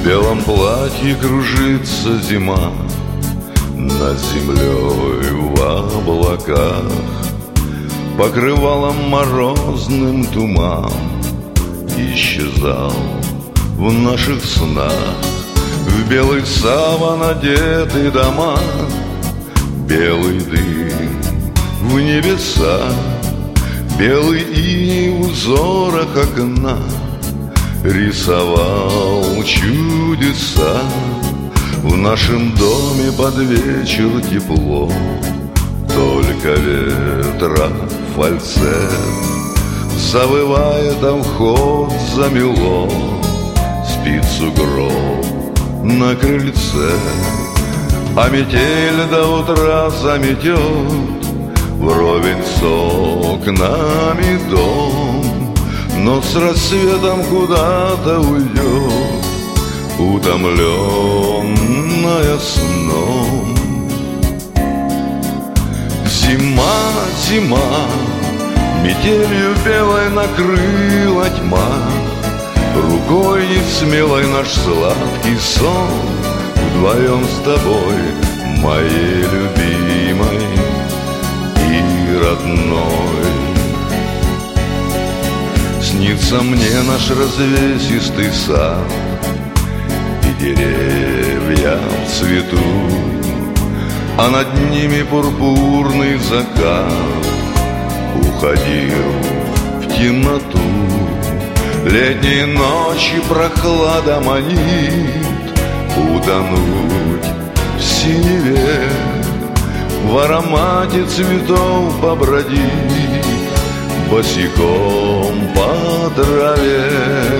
белом платье кружится зима, над землей в облаках покрывалом морозным туман исчезал в наших снах. В белый саван одеты дома, белый дым в небеса, белый иней в узорах окна рисовал чудеса. В нашем доме под вечер тепло, только ветра фальцет завывает, а вход замело, спит сугроб на крыльце. А метель до утра заметет вровень с окнами дом, но с рассветом куда-то уйдет, утомленная сном. Зима, зима, метелью белой накрыла тьма, рукой несмелой наш сладкий сон вдвоем с тобой, моей любимой и родной. Снится мне наш развесистый сад и деревья в цвету, а над ними пурпурный закат уходил в темноту. Летней ночи прохлада манит утонуть в синеве, в аромате цветов побродить босиком по траве.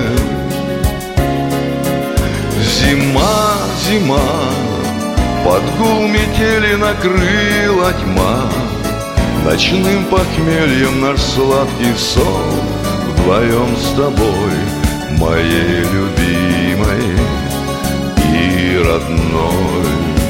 Зима, зима, под гул метели накрыла тьма, ночным похмельем наш сладкий сон вдвоем с тобой, моей любимой и родной.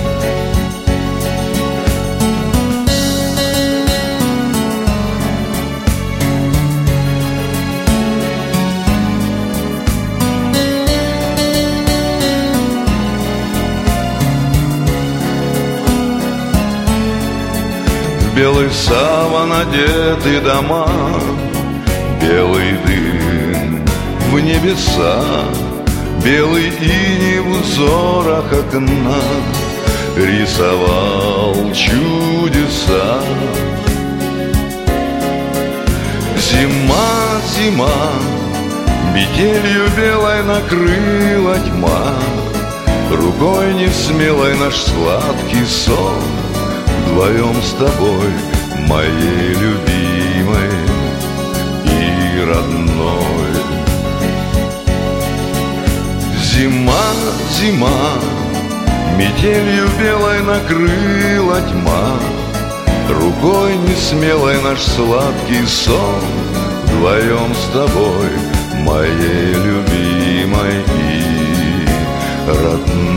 Белый саван одеты дома, белый дым в небеса, белый иней в узорах окна рисовал чудеса. Зима, зима, метелью белой накрыла тьма, рукой несмелой наш сладкий сон вдвоем с тобой, моей любимой и родной. Зима, зима, метелью белой накрыла тьма, рукой несмелой наш сладкий сон вдвоем с тобой, моей любимой и родной.